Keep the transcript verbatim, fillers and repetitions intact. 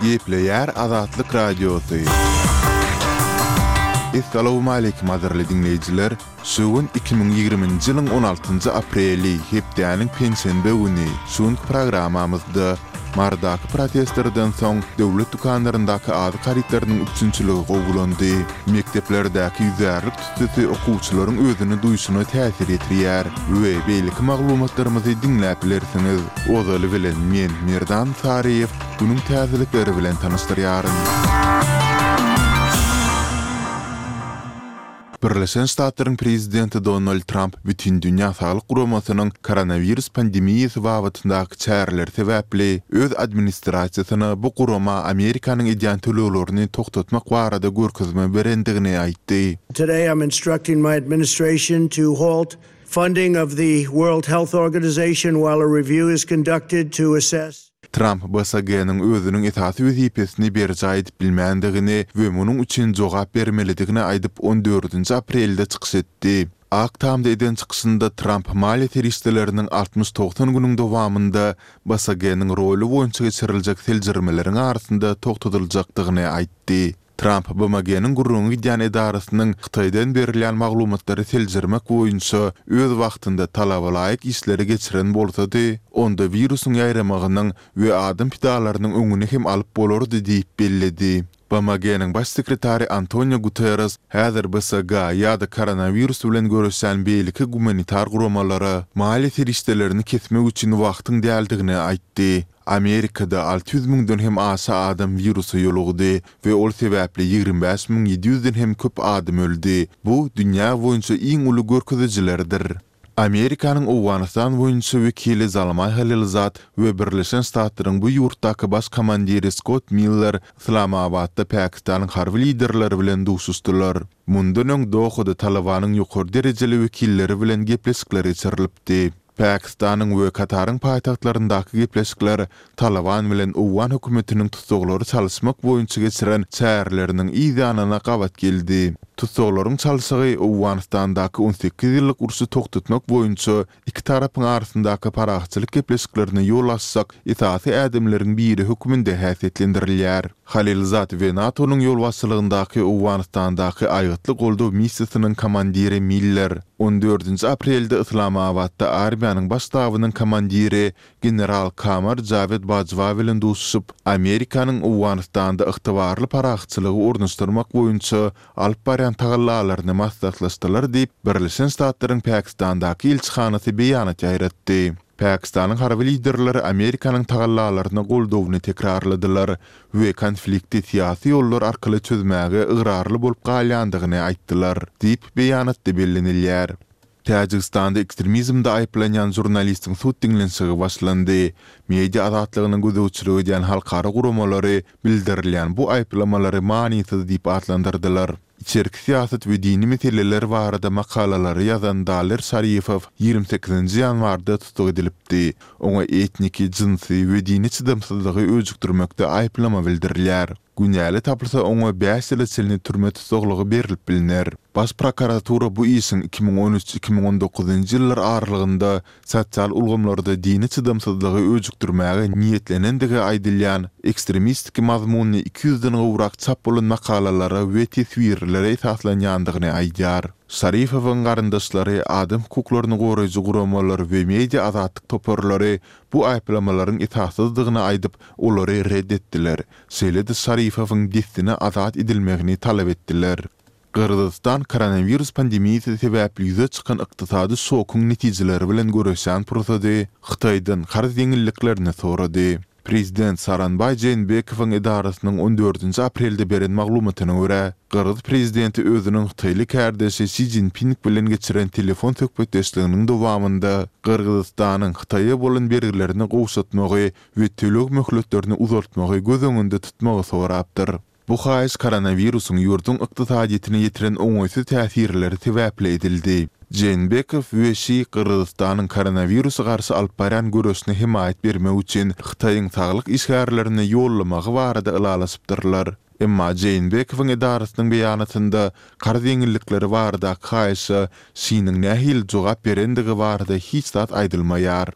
Gepleyer Azatlyk Radiosu. Assalamu alaykum azarly dinleyijiler. Şuun iki bin ýigrimiji ýylyň on altynjy apreli hepdeniň pensiýa güni. Şuň programamyzda mardaky protestlerden soň döwlet dukanlaryndaky ady garytlarynyň üçinçiligi gowulandy. Mekteplerdäki ýüzärlik tutusy okuwçylaryň özüni duýuşyna täsir etýär. We beýleki maglumatlarymyzy dinläp bilersiňiz. Ozaly bilen men Merdan Sariýew bunyň täzelikleri bilen tanystyryaryn. Birleşen Ştatlaryň prezidenti Donald Trump bütün dünýä saglyk guramasynyň koronavirus pandemiýasy wagtyndaky çäreleri sebäpli öz administrasiýasyna bu gurama Amerikanyň edýän töleýlerini toktatmak barada görkezme berendigini aýtdy. Today I'm instructing my administration to halt funding of the World Health Organization while a review is conducted to assess Trump B S G-nyň özüniň esasy wezipesini berje edip bilmändigini we munyň üçin jogap bermelidigini aýdyp on dördünji aprelde çykyş etdi. Aktamda eden çykysynda Trump maliýe teristleriniň altmış doksan günüň dowamında B S G-nyň roli boýunça geçiriljek seljirmeleriň arasynda toktatyljakdygyny aýtdy. Trump B M G-nyň gurrun gidýän edarasynyň Hytaýdan berilýän maglumatlary seljirmek boýunça öz wagtynda talabalaýyk işleri geçiren bolsady, onda virusyň ýaýramagynyň we adam pidalarynyň öňüne hem alyp bolardy diýip belledi. B M G-nyň baş sekretary Antonio Guterres häzir B S G ýa-da koronavirus bilen görüşen beýleki gumanitar guramalary maliýe teristlerini kesmek üçin wagtyň däldigini aýtdy. Amerikada altı yüz miňden hem aşa adam virusu ýolugdy we ol sebäpli ýigrimä beş miň ýedi ýüzden hem köp adam öldü. Bu dünýä boýunça iň uly görkezijilerdir. Amerikanyň Owganistan boýunça wekili Zalmay Halilzat we Birleşen Ştatlaryň bu ýurtdaky baş komandiri Scott Miller Islamabadda Pakistanyň harby liderleri bilen duşuşdylar. Mundan öň Dohada Talabanyň ýokary derejeli wekilleri bilen gepleşikler geçirilipdi. Pakistanyň we Kataryň paýtagtlaryndaky gepleşikler Taliban bilen Owgan hökümetiniň tutsaglary çalyşmak boýunça geçiren çäreleriniň ýygynyna gawat geldi. Tutsaklaryň çalyşygy Owganistandaky on sekiz ýyllyk ursy toktatmak boýunça iki tarapyň arasyndaky paraxçylyk gepleşiklerini ýol açsak, esasy ädimleriň biri höküminde häsiýetlendirilýär. Halilzat we NATO'nyň ýol başçylygyndaky Owganistandaky aýatly goldaw missiýasynyň komandiri Miller on dördünji aprelde Islamabadda armiýanyň baş ştabynyň komandiri general Kamar Javed Bajwa bilen duşuşyp Amerikanyň Owganistanda ygtybarly paraxçylygy ornaşdyrmak boýunça alyp barýan tagallalaryny maslahatlaşdylar diýip Birleşen Ştatlaryň Pakistandaky elçixanasy beýanat ýaýratdy. Pakistanyň harby liderleri Amerikanyň tagallalaryny goldawyny tekrarladylar we konflikti syýasy ýollar arkaly çözmäge ıgrarly bolup galýandygyny aýtdylar diýip beýanatda bellenilýär. Täjikistanda ekstremizmde aýplanýan jurnalistiň sud dinlenşigi başlandy. Media azatlygynyň gözegçiligi diýen halkara guramalary bildirilýän bu aýplamalary maniýetsiz diýip adlandyrdylar. İçerik siyaset ve dini meseleler barada makalalary ýazan Daler Şarifow ýygrimi sekizinji ýanwarda tutuk edilipdi. Oňa etniki, jinsy we dini çydamsızlygy öjükdirmekde aýplama bildirilýär. Günäli tapylsa oňa beş ýyl çelini türme tutuklugy berilip bilinär. Baş prokuratura bu işin iki bin on üç iki bin on dokuzunji ýyllar aralygynda sosial ulgamlarda dini çydamsızlygy öjükdirmäge niýetlenendigi aýdylýan ekstremistik mazmunly iki yüzden gowrak çap bolan makalalary we teswirlere esaslanýandygyny aýdýar. Şarifowyň garyndaşlary, adam hukuklaryny goraýjy guramalary we media azatlyk toparlary bu aýplamalaryň esassızdygyny aýdyp olary reddetdiler. Şeýle-de Şarifowyň destini azat edilmegini talap etdiler. Kırgızistan koronavirus pandemiýasy sebäpli ýüze çykan ykdysady şokuň netijeleri bilen görüşen prosedy Hytaýdan garz ýeňilliklerini sorady. Prezident Saranbay Jeenbekowyň edarasynyň on dördünji aprelde beren maglumatyna görä, Kırgız prezidenti özüniň Hytaýly kärdeşi Xi Jinping bilen geçiren telefon söhbetdeşliginiň dowamında Kırgızstanyň Hytaýa bolan bergilerini gowşatmagy we tölek möhletlerini uzaltmagy göz öňünde tutmagy sorapdyr. Bu haýys koronavirusyň ýurdun ykdysadyetine ýetiren oňaýsy täsirleri sebäpli edildi. Jeenbekow we Xi Kırgızstanyň koronavirusy garşy alyp barýan görüşine himayet bermek üçin Hytaýyň saglyk işgärlerini ýollamagy barada ylalaşypdyrlar. Emma Jeenbekowyň edarasynyň beýanatynda garz ýeňillikleri barada haýysy Şiňiň nähil jogap berendigi barada hiç zat aýdylmaýar.